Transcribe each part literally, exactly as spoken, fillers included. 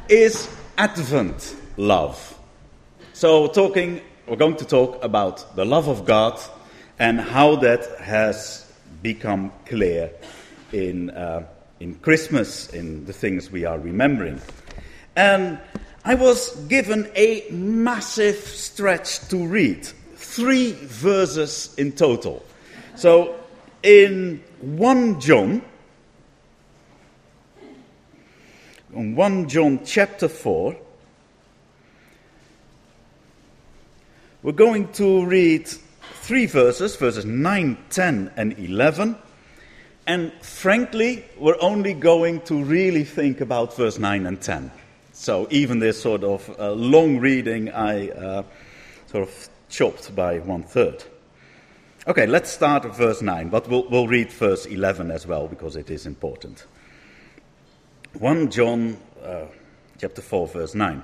is Advent love. So talking, we're going to talk about the love of God and how that has become clear in uh, in Christmas, in the things we are remembering. And I was given a massive stretch to read, three verses in total. So in First John, in First John chapter four, we're going to read three verses, verses nine, ten, and eleven. And frankly, we're only going to really think about verse nine and ten. So even this sort of uh, long reading, I uh, sort of chopped by one third. Okay, let's start at verse nine, but we'll, we'll read verse eleven as well, because it is important. First John uh, chapter four, verse nine.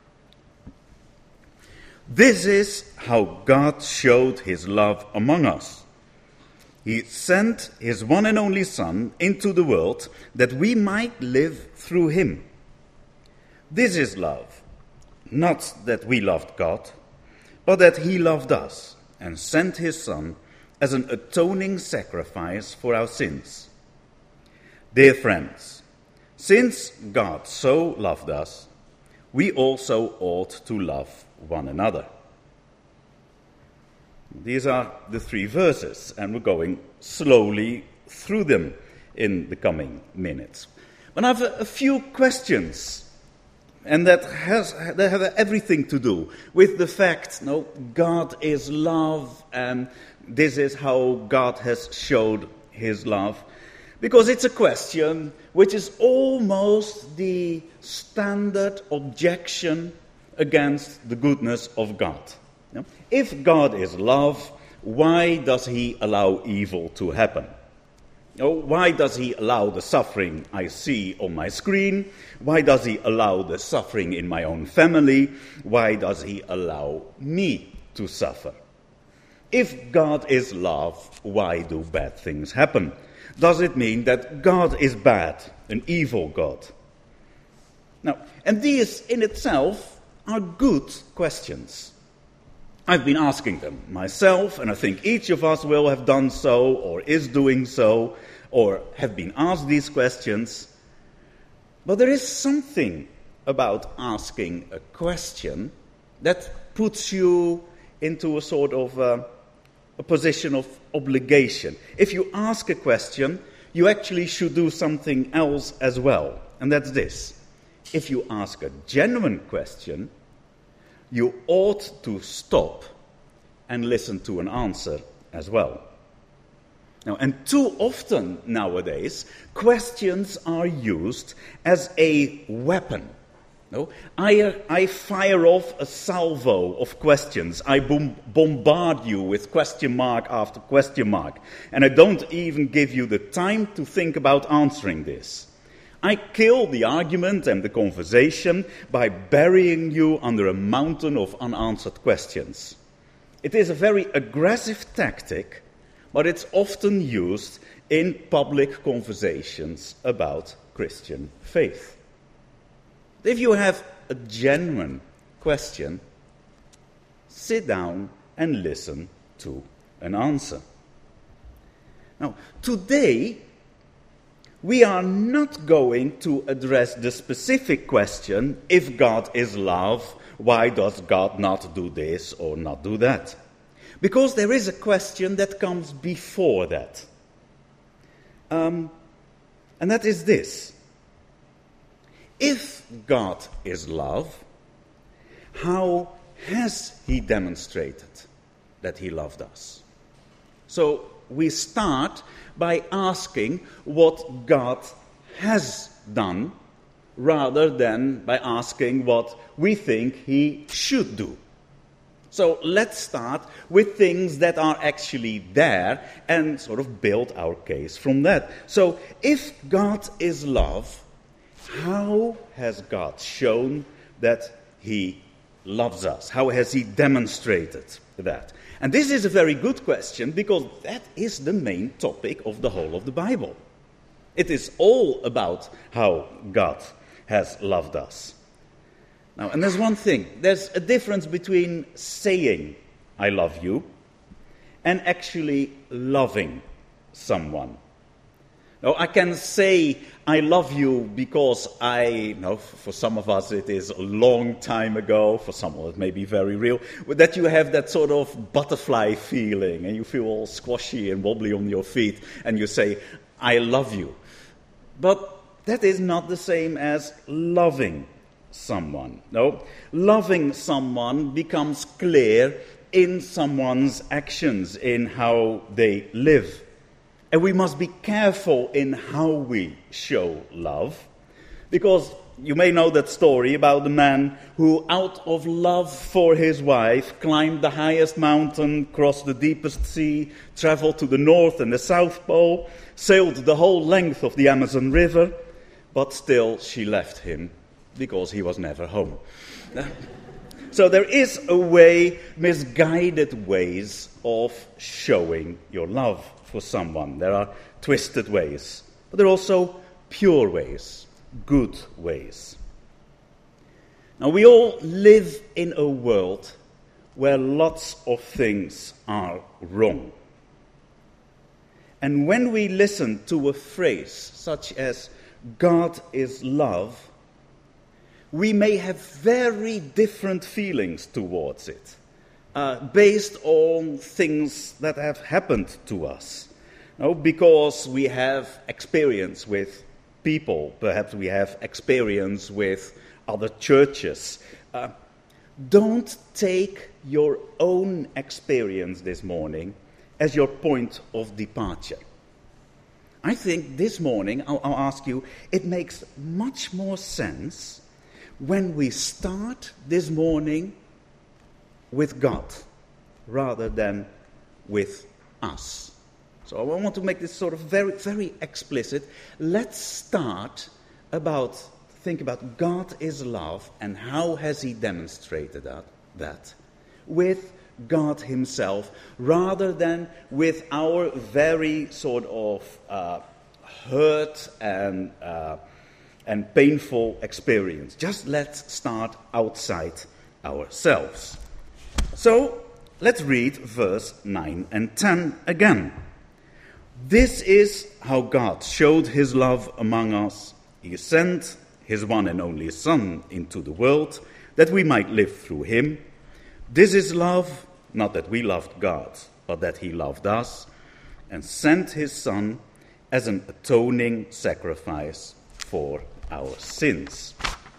This is how God showed his love among us. He sent his one and only Son into the world that we might live through him. This is love, not that we loved God, but that he loved us and sent his Son as an atoning sacrifice for our sins. Dear friends, since God so loved us, we also ought to love one another. These are the three verses, and we're going slowly through them in the coming minutes. But I have a, a few questions, and that has that have everything to do with the fact, no, God is love, and this is how God has showed his love. Because it's a question which is almost the standard objection against the goodness of God. You know, if God is love, why does he allow evil to happen? You know, why does he allow the suffering I see on my screen? Why does he allow the suffering in my own family? Why does he allow me to suffer? If God is love, why do bad things happen? Does it mean that God is bad, an evil God? Now, and these in itself are good questions. I've been asking them myself, and I think each of us will have done so, or is doing so, or have been asked these questions. But there is something about asking a question that puts you into a sort of uh, a position of obligation. If you ask a question, you actually should do something else as well, and that's this. If you ask a genuine question, you ought to stop and listen to an answer as well. Now, and too often nowadays, questions are used as a weapon. No? I, I fire off a salvo of questions. I boom, bombard you with question mark after question mark. And I don't even give you the time to think about answering this. I kill the argument and the conversation by burying you under a mountain of unanswered questions. It is a very aggressive tactic, but it's often used in public conversations about Christian faith. If you have a genuine question, sit down and listen to an answer. Now, today, we are not going to address the specific question, if God is love, why does God not do this or not do that? Because there is a question that comes before that. Um, and that is this. If God is love, how has he demonstrated that he loved us? So we start by asking what God has done, rather than by asking what we think he should do. So let's start with things that are actually there and sort of build our case from that. So if God is love, how has God shown that he loves us? How has he demonstrated that? And this is a very good question, because that is the main topic of the whole of the Bible. It is all about how God has loved us. Now, and there's one thing. There's a difference between saying, I love you, and actually loving someone. Now, I can say, I love you because I, you know, for some of us it is a long time ago, for some of us it may be very real, but that you have that sort of butterfly feeling, and you feel all squashy and wobbly on your feet, and you say, I love you. But that is not the same as loving someone. No, loving someone becomes clear in someone's actions, in how they live. And we must be careful in how we show love, because you may know that story about the man who, out of love for his wife, climbed the highest mountain, crossed the deepest sea, traveled to the North and the South Pole, sailed the whole length of the Amazon River, but still she left him because he was never home. So there is a way, misguided ways of showing your love for someone. There are twisted ways, but there are also pure ways, good ways. Now, we all live in a world where lots of things are wrong. And when we listen to a phrase such as, God is love, we may have very different feelings towards it, uh, based on things that have happened to us. No, because we have experience with people, perhaps we have experience with other churches. Uh, don't take your own experience this morning as your point of departure. I think this morning, I'll, I'll ask you, it makes much more sense when we start this morning with God rather than with us. So I want to make this sort of very, very explicit. Let's start about, think about God is love and how has he demonstrated that, that with God himself, rather than with our very sort of uh, hurt and uh, and painful experience. Just let's start outside ourselves. So let's read verse nine and ten again. This is how God showed his love among us. He sent his one and only Son into the world that we might live through him. This is love, not that we loved God, but that he loved us and sent his Son as an atoning sacrifice for our sins.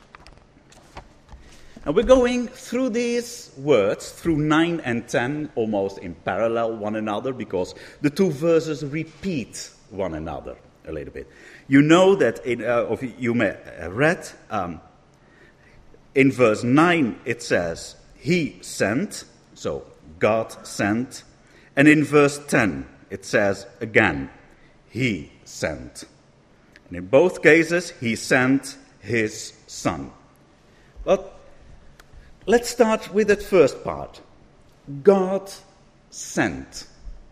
And we're going through these words, through nine and ten, almost in parallel one another, because the two verses repeat one another a little bit. You know that, in, uh, or you may have read, um, in verse nine it says, he sent, so God sent. And in verse ten it says again, he sent. And in both cases, he sent his Son. But let's start with that first part. God sent.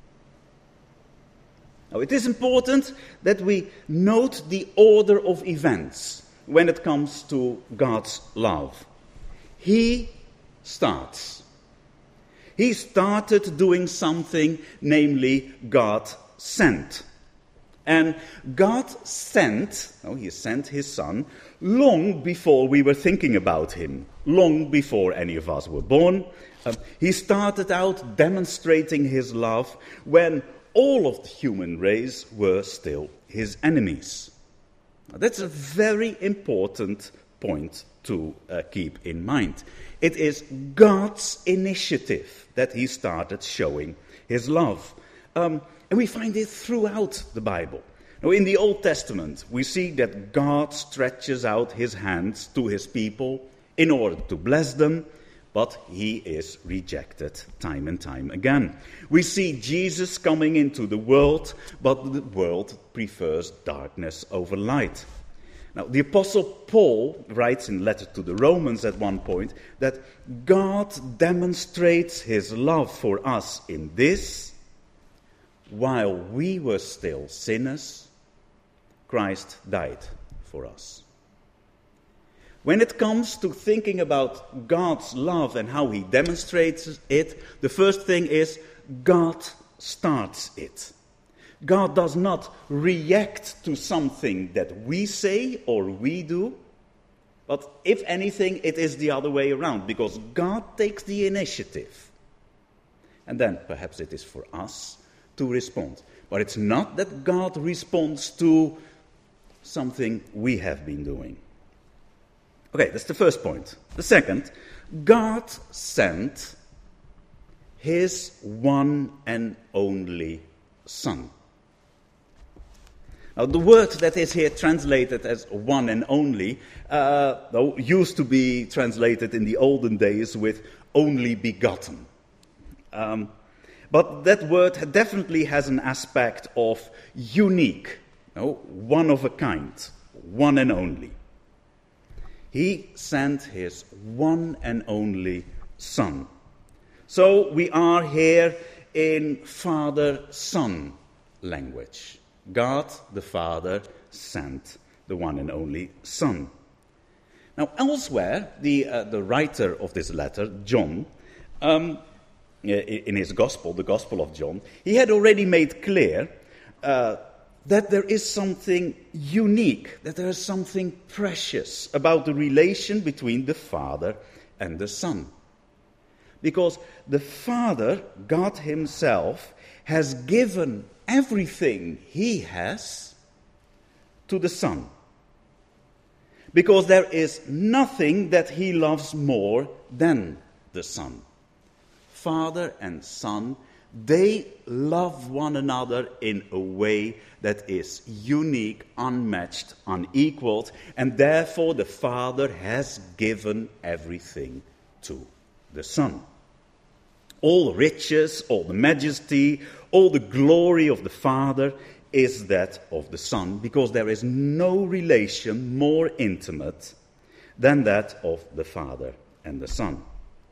Now, it is important that we note the order of events when it comes to God's love. He starts. He started doing something, namely God sent. And God sent, oh, he sent his Son, long before we were thinking about him, long before any of us were born. Um, he started out demonstrating his love when all of the human race were still his enemies. Now, that's a very important point to uh, keep in mind. It is God's initiative that he started showing his love. Um, And we find it throughout the Bible. Now, in the Old Testament, we see that God stretches out his hands to his people in order to bless them, but he is rejected time and time again. We see Jesus coming into the world, but the world prefers darkness over light. Now, the Apostle Paul writes in letter to the Romans at one point that God demonstrates his love for us in this: while we were still sinners, Christ died for us. When it comes to thinking about God's love and how he demonstrates it, the first thing is God starts it. God does not react to something that we say or we do, but if anything, it is the other way around, because God takes the initiative. And then perhaps it is for us to respond. But it's not that God responds to something we have been doing. Okay, that's the first point. The second, God sent his one and only Son. Now, the word that is here translated as one and only uh, though, used to be translated in the olden days with only begotten. Um, but that word definitely has an aspect of unique, you know, one of a kind, one and only. He sent his one and only Son. So we are here in Father-Son language. God the Father sent the one and only Son. Now, elsewhere, the uh, the writer of this letter, John, um, in his Gospel, the Gospel of John, he had already made clear uh, that there is something unique, that there is something precious about the relation between the Father and the Son. Because the Father, God himself, has given everything he has to the Son. Because there is nothing that he loves more than the Son. Father and Son, they love one another in a way that is unique, unmatched, unequaled, and therefore the Father has given everything to the Son. All riches, all the majesty, all the glory of the Father is that of the Son, because there is no relation more intimate than that of the Father and the Son.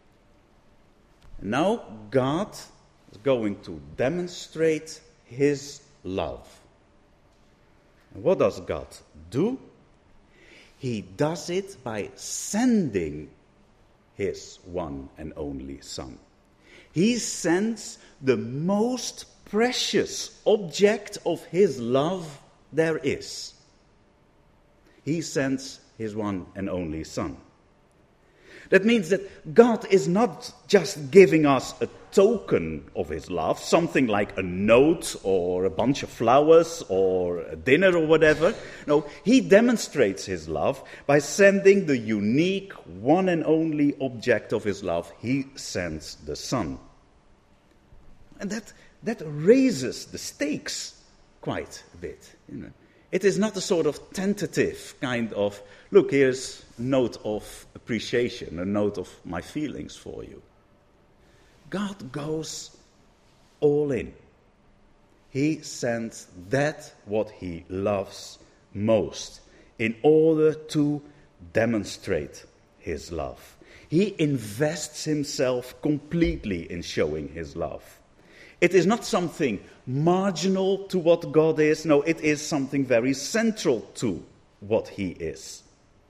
Now God is going to demonstrate his love. And what does God do? He does it by sending his one and only Son. He sends the most precious object of his love there is. He sends his one and only Son. That means that God is not just giving us a token of his love, something like a note or a bunch of flowers or a dinner or whatever. No, he demonstrates his love by sending the unique one and only object of his love. He sends the Son. And that, that raises the stakes quite a bit. You know. It is not a sort of tentative kind of, look, here's a note of appreciation, a note of my feelings for you. God goes all in. He sends that what he loves most in order to demonstrate his love. He invests himself completely in showing his love. It is not something marginal to what God is. No, it is something very central to what he is.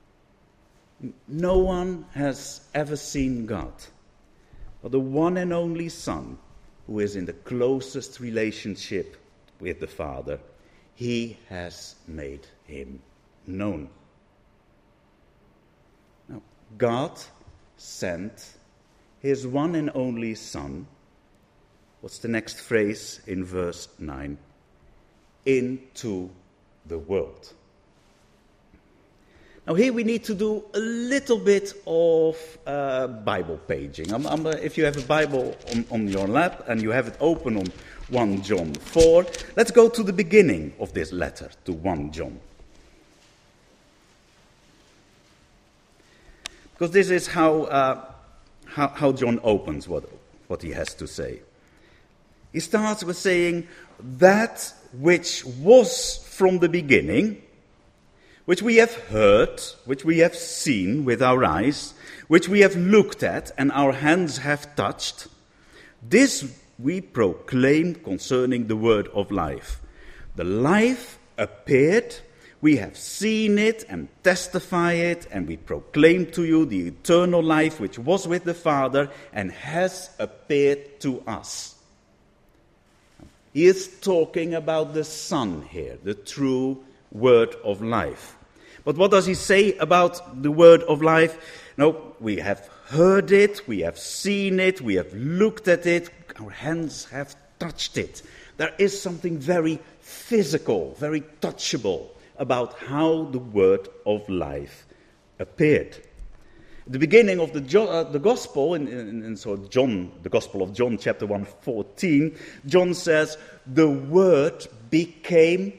No one has ever seen God, but the one and only Son, who is in the closest relationship with the Father, he has made him known. Now, God sent his one and only Son. What's the next phrase in verse nine? Into the world. Now here we need to do a little bit of uh, Bible paging. I'm, I'm, uh, if you have a Bible on, on your lap and you have it open on First John four, let's go to the beginning of this letter to First John. Because this is how, uh, how, how John opens what, what he has to say. He starts with saying, that which was from the beginning, which we have heard, which we have seen with our eyes, which we have looked at and our hands have touched, this we proclaim concerning the word of life. The life appeared, We have seen it and testify it, and we proclaim to you the eternal life which was with the Father and has appeared to us. He is talking about the Son here, the true word of life. But what does he say about the word of life? No, we have heard it, we have seen it, we have looked at it, our hands have touched it. There is something very physical, very touchable about how the word of life appeared. At the beginning of the, jo- uh, the Gospel, in, in, in so John, the Gospel of John, chapter one, fourteen, John says, the Word became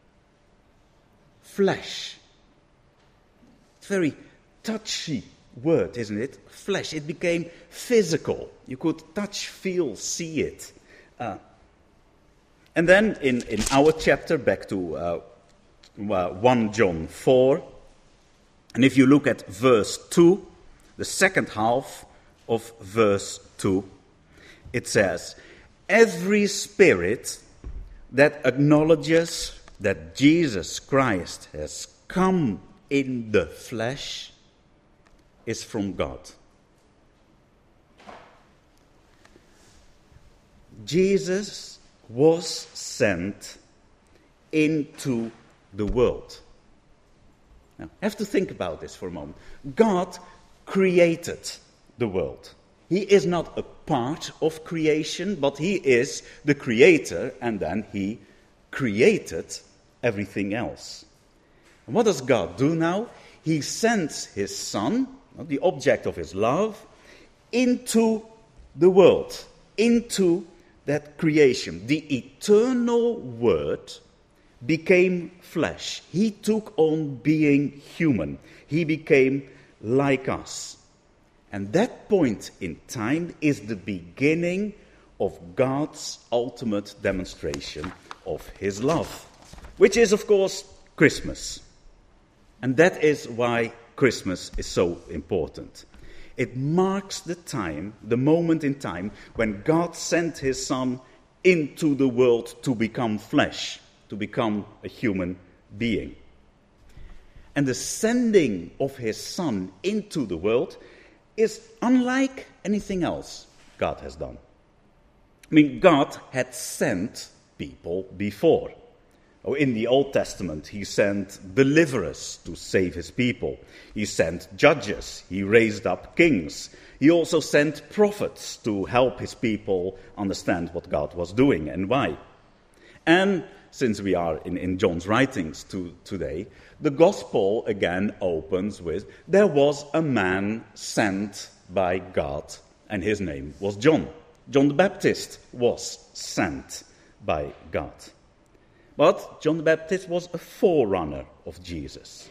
flesh. It's a very touchy word, isn't it? Flesh. It became physical. You could touch, feel, see it. Uh, and then in, in our chapter, back to uh, First John four, and if you look at verse two, the second half of verse two, it says, every spirit that acknowledges that Jesus Christ has come in the flesh is from God. Jesus was sent into the world. Now, I have to think about this for a moment. God created the world. He is not a part of creation, but he is the creator, and then he created everything else. And what does God do now? He sends his Son, the object of his love, into the world, into that creation. The eternal Word became flesh. He took on being human. He became like us. And that point in time is the beginning of God's ultimate demonstration of his love, which is, of course, Christmas. And that is why Christmas is so important. It marks the time, the moment in time, when God sent his Son into the world to become flesh, to become a human being. And the sending of his Son into the world is unlike anything else God has done. I mean, God had sent people before. Oh, in the Old Testament, he sent deliverers to save his people. He sent judges. He raised up kings. He also sent prophets to help his people understand what God was doing and why. And since we are in, in John's writings to, today, the gospel again opens with, there was a man sent by God, and his name was John. John the Baptist was sent by God. But John the Baptist was a forerunner of Jesus.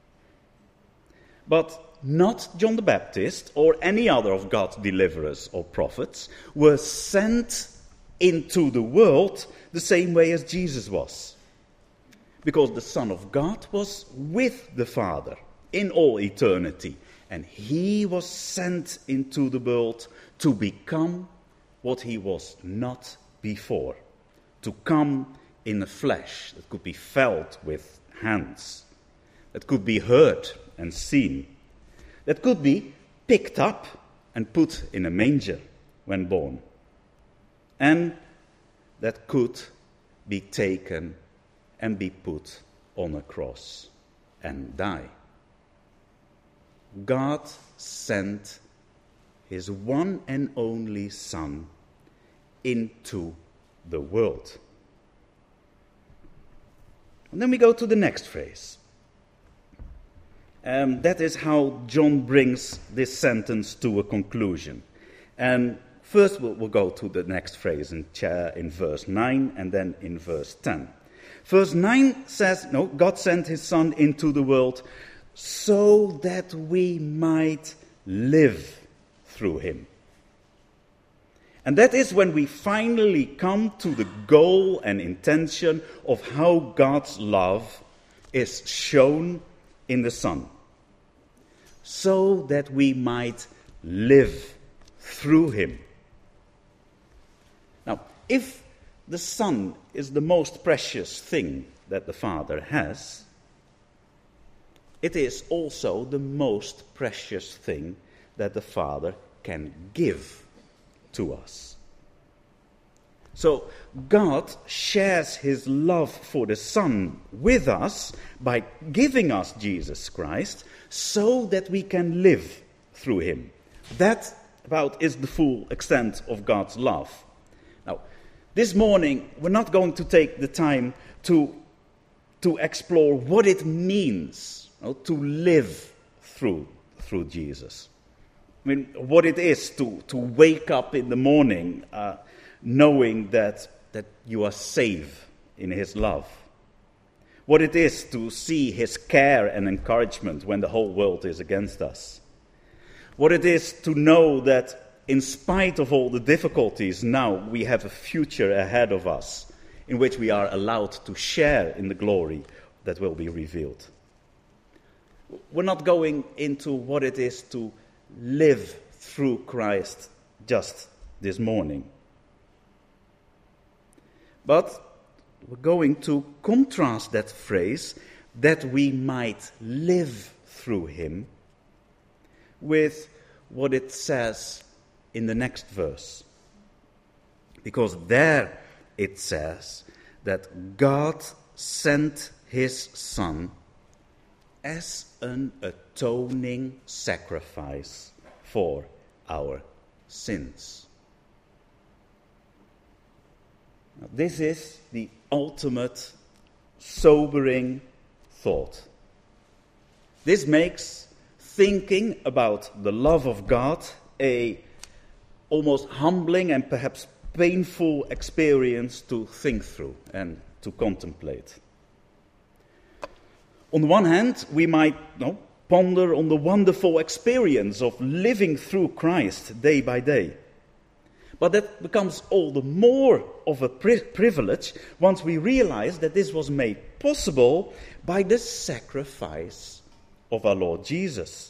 But not John the Baptist or any other of God's deliverers or prophets were sent into the world the same way as Jesus was. Because the Son of God was with the Father in all eternity. And he was sent into the world to become what he was not before. To come in the flesh that could be felt with hands, that could be heard and seen, that could be picked up and put in a manger when born, and that could be taken and be put on a cross and die. God sent his one and only Son into the world. And then we go to the next phrase. Um, that is how John brings this sentence to a conclusion. And first we'll, we'll go to the next phrase in, cha- in verse nine and then in verse ten. Verse nine says, no, God sent his Son into the world so that we might live through him. And that is when we finally come to the goal and intention of how God's love is shown in the Son. So that we might live through him. Now, if the Son is the most precious thing that the Father has, it is also the most precious thing that the Father can give to us. So God shares his love for the Son with us by giving us Jesus Christ so that we can live through him. That about is the full extent of God's love. Now, this morning we're not going to take the time to, to explore what it means, you know, to live through, through Jesus. I mean, what it is to, to wake up in the morning uh, knowing that, that you are safe in his love. What it is to see his care and encouragement when the whole world is against us. What it is to know that in spite of all the difficulties, now we have a future ahead of us in which we are allowed to share in the glory that will be revealed. We're not going into what it is to live through Christ just this morning. But we're going to contrast that phrase, that we might live through him, with what it says in the next verse. Because there it says that God sent his Son as an atoning sacrifice for our sins. Now, this is the ultimate sobering thought. This makes thinking about the love of God a almost humbling and perhaps painful experience to think through and to contemplate. On the one hand, we might you know, ponder on the wonderful experience of living through Christ day by day. But that becomes all the more of a pri- privilege once we realize that this was made possible by the sacrifice of our Lord Jesus.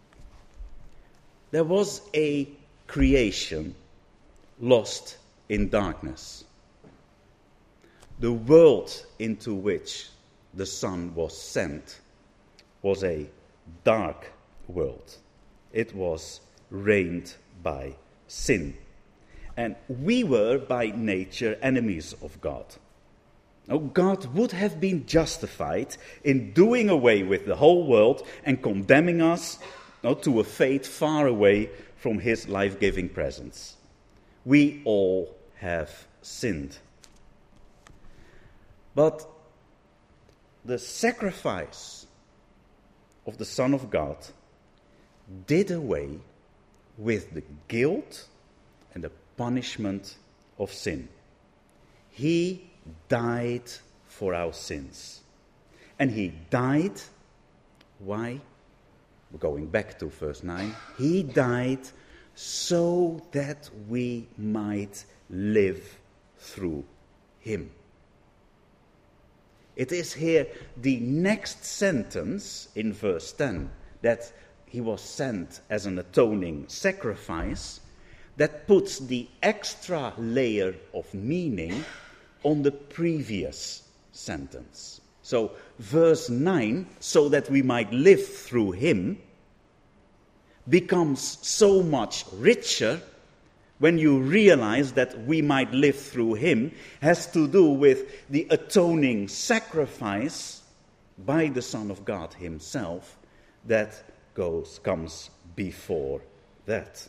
There was a creation lost in darkness. The world into which the Son was sent was a dark world. It was reigned by sin. And we were by nature enemies of God. Now, God would have been justified in doing away with the whole world and condemning us you know, to a fate far away from his life-giving presence. We all have sinned. But the sacrifice of the Son of God did away with the guilt and the punishment of sin. He died for our sins. And he died, why? We're going back to verse nine. He died so that we might live through him. It is here the next sentence in verse ten, that he was sent as an atoning sacrifice, that puts the extra layer of meaning on the previous sentence. So, verse nine, so that we might live through him, becomes so much richer when you realize that we might live through him, has to do with the atoning sacrifice by the Son of God himself that goes comes before that.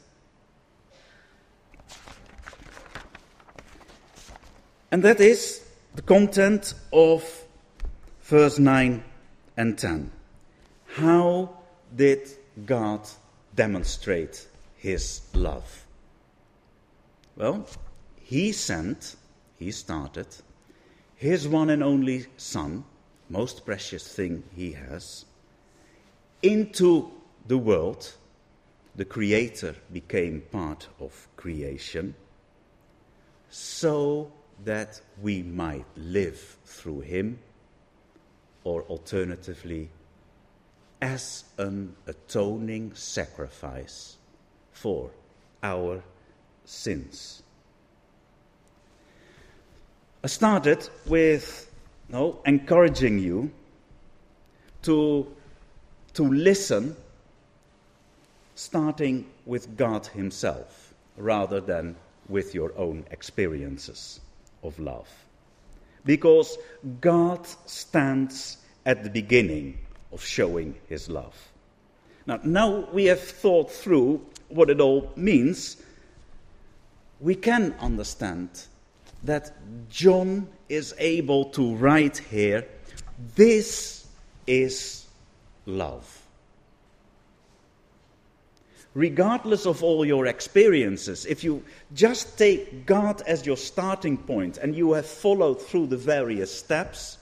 And that is the content of verse nine and ten. How did God demonstrate his love? Well, he sent, he started, his one and only Son, most precious thing he has, into the world. The Creator became part of creation, so that we might live through him, or alternatively, as an atoning sacrifice for our sins. I started with you know, encouraging you to to listen, starting with God himself, rather than with your own experiences of love. Because God stands at the beginning of showing his love. Now, now we have thought through what it all means, we can understand that John is able to write here, this is love. Regardless of all your experiences, if you just take God as your starting point and you have followed through the various steps,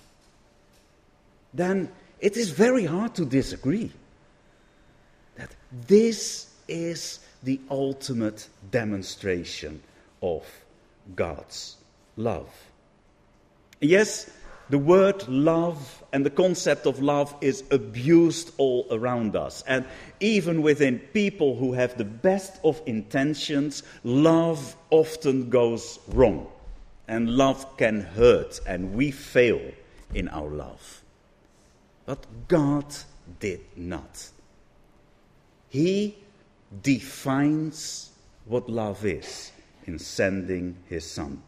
then it is very hard to disagree that this is the ultimate demonstration of God's love. Yes, the word love and the concept of love is abused all around us. And even within people who have the best of intentions, love often goes wrong. And love can hurt, and we fail in our love. But God did not. He defines what love is in sending his Son.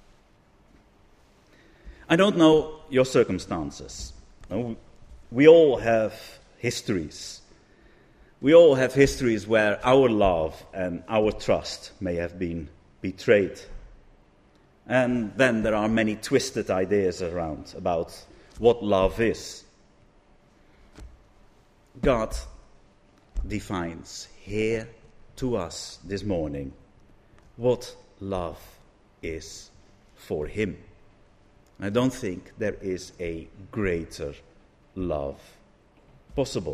I don't know your circumstances. No, we all have histories. We all have histories where our love and our trust may have been betrayed. And then there are many twisted ideas around about what love is. God defines here to us this morning what love is for him. I don't think there is a greater love possible.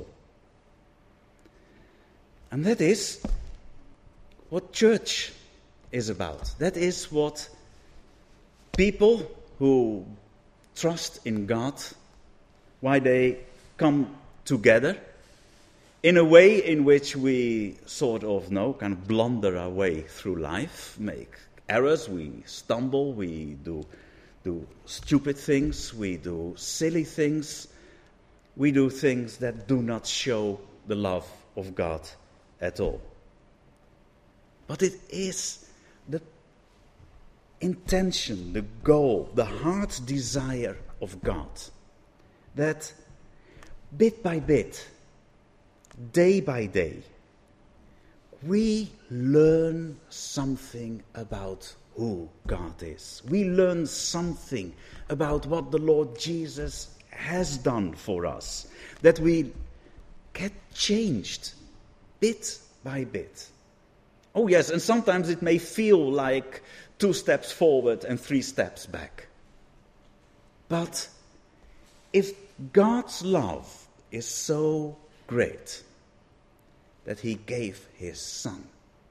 And that is what church is about. That is what people who trust in God, why they come together in a way in which we sort of know, kind of blunder our way through life, make errors, we stumble, we do do stupid things, we do silly things, we do things that do not show the love of God at all. But it is the intention, the goal, the heart's desire of God that bit by bit, day by day, we learn something about who God is. We learn something about what the Lord Jesus has done for us, that we get changed bit by bit. Oh yes, and sometimes it may feel like two steps forward and three steps back. But if God's love is so great that he gave his Son,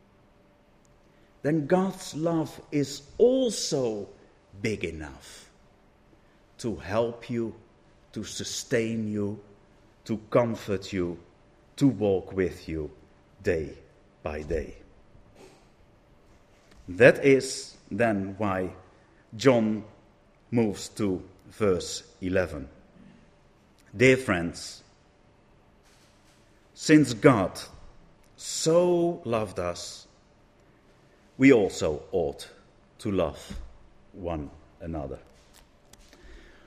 then God's love is also big enough to help you, to sustain you, to comfort you, to walk with you day by day. That is then why John moves to verse eleven. Dear friends, since God so loved us, we also ought to love one another.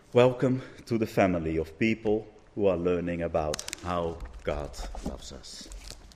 Welcome to the family of people who are learning about how God loves us.